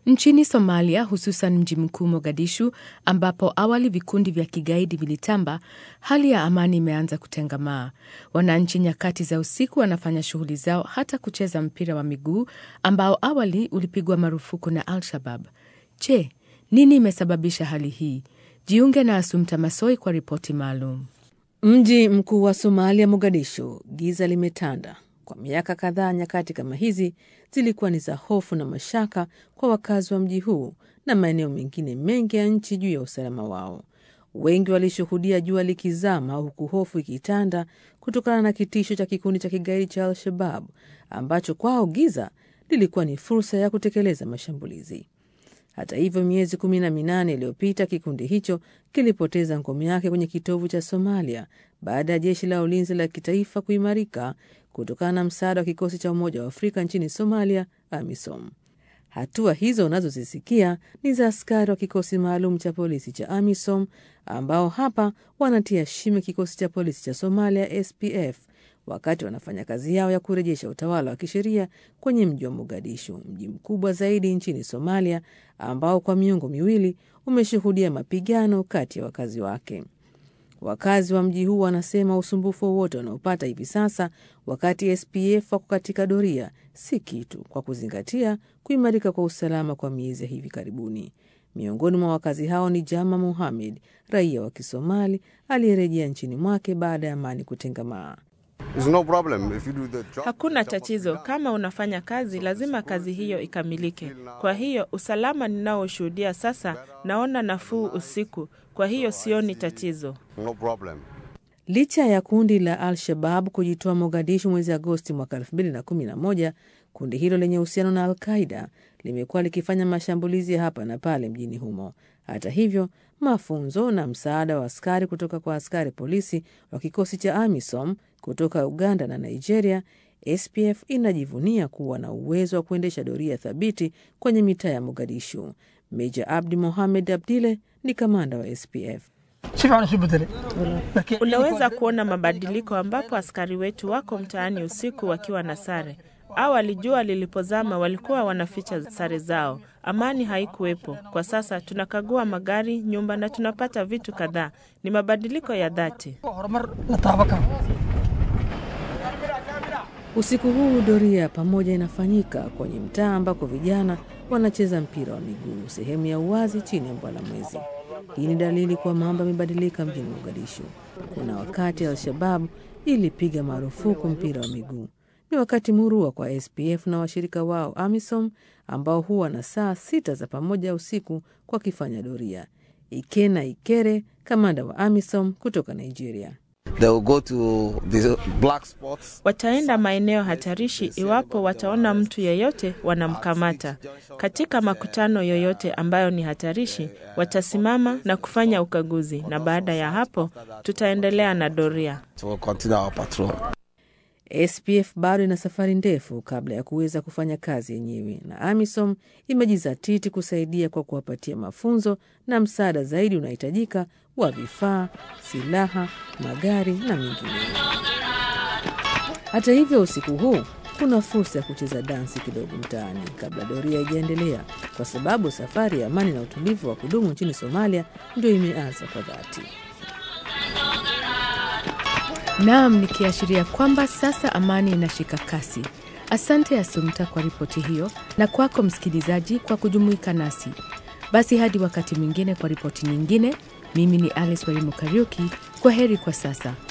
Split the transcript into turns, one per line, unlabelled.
Nchini Somalia, hususan mji mkuu Mogadishu, ambapo awali vikundi vya kigaidi vilitamba, hali ya amani imeanza kutengamaa. Wananchi nyakati za usiku wanafanya shughuli zao, hata kucheza mpira wa miguu ambao awali ulipigwa marufuku na Al-Shabaab. Je, nini imesababisha hali hii? Jiunge na Asumta Masoi kwa ripoti maalum.
Mji mkuu wa Somalia, Mogadishu, giza limetanda. Kwa miaka kadhaa nyakati kama hizi zilikuwa ni za hofu na mashaka kwa wakazi wa mji huu na maeneo mengine mengi ya nchi juu ya usalama wao. Wengi walishuhudia jua likizama huku hofu ikitanda kutokana na kitisho cha kikundi cha kigaidi cha Al-Shabaab ambacho kwao giza lilikuwa ni fursa ya kutekeleza mashambulizi. Hata hivyo, miezi 18 iliyopita kikundi hicho kilipoteza ngome yake kwenye kitovu cha Somalia baada ya jeshi la ulinzi la kitaifa kuimarika kutokana na msaada wa kikosi cha Umoja wa Afrika nchini Somalia, AMISOM. Hatua hizo unazozisikia ni za askari wa kikosi maalum cha polisi cha AMISOM ambao hapa wanatia shime kikosi cha polisi cha Somalia SPF wakati wanafanya kazi yao ya kurejesha utawala wa kisheria kwenye mji wa Mogadishu, mji mkubwa zaidi nchini Somalia ambao kwa miongo miwili umeshuhudia mapigano kati ya wakazi wake. Wakazi wa mji huu wanasema usumbufu wowote wanaopata hivi sasa wakati SPF wako katika doria si kitu kwa kuzingatia kuimarika kwa usalama kwa miezi hivi karibuni. Miongoni mwa wakazi hao ni Jama Mohamed, raia wa Kisomali aliyerejea nchini mwake baada ya amani kutengamaa.
Hakuna tatizo, kama unafanya kazi lazima kazi hiyo ikamilike. Kwa hiyo usalama ninaoshuhudia sasa, naona nafuu usiku. Kwa hiyo sioni tatizo.
Licha ya kundi la Al-Shabaab kujitoa Mogadishu mwezi Agosti mwaka 2011, kundi hilo lenye uhusiano na Al-Qaeda limekuwa likifanya mashambulizi hapa na pale mjini humo. Hata hivyo, mafunzo na msaada wa askari kutoka kwa askari polisi wa kikosi cha AMISOM kutoka Uganda na Nigeria, SPF inajivunia kuwa na uwezo wa kuendesha doria thabiti kwenye mitaa ya Mogadishu. Meja Abdi Mohamed Abdile ni kamanda wa SPF.
Unaweza kuona mabadiliko ambapo askari wetu wako mtaani usiku wakiwa na sare. Awali jua lilipozama walikuwa wanaficha sare zao. Amani haikuwepo. Kwa sasa tunakagua magari, nyumba na tunapata vitu kadhaa. Ni mabadiliko ya dhati.
Usiku huu doria pamoja inafanyika kwenye mtaa ambako vijana wanacheza mpira wa miguu, sehemu ya uwazi chini ya mbala mwezi. Hii ni dalili kwa mambo yamebadilika mjini Mogadishu. Kuna wakati Al-Shabaab ilipiga marufuku mpira wa miguu. Ni wakati murua kwa SPF na washirika wao AMISOM ambao huwa na saa 6 za pamoja usiku kwa kifanya doria. Ikena Ikere, kamanda wa AMISOM kutoka Nigeria.
Wataenda maeneo hatarishi iwapo wataona mtu yeyote wanamkamata. Katika makutano yoyote ambayo ni hatarishi, watasimama na kufanya ukaguzi na baada ya hapo tutaendelea na doria.
SPF bado ina safari ndefu kabla ya kuweza kufanya kazi yenyewe na AMISOM imejizatiti kusaidia kwa kuwapatia mafunzo na msaada zaidi unahitajika wa vifaa, silaha, magari na mengineyo. Hata hivyo, usiku huu kuna fursa ya kucheza dansi kidogo mtaani kabla doria haijaendelea, kwa sababu safari ya amani na utulivu wa kudumu nchini Somalia ndio imeanza kwa dhati.
Naam, nikiashiria kwamba sasa amani inashika kasi. Asante Asumta kwa ripoti hiyo na kwako msikilizaji kwa kujumuika nasi. Basi hadi wakati mwingine kwa ripoti nyingine, mimi ni Alice Walimu Kariuki. Kwa heri kwa sasa.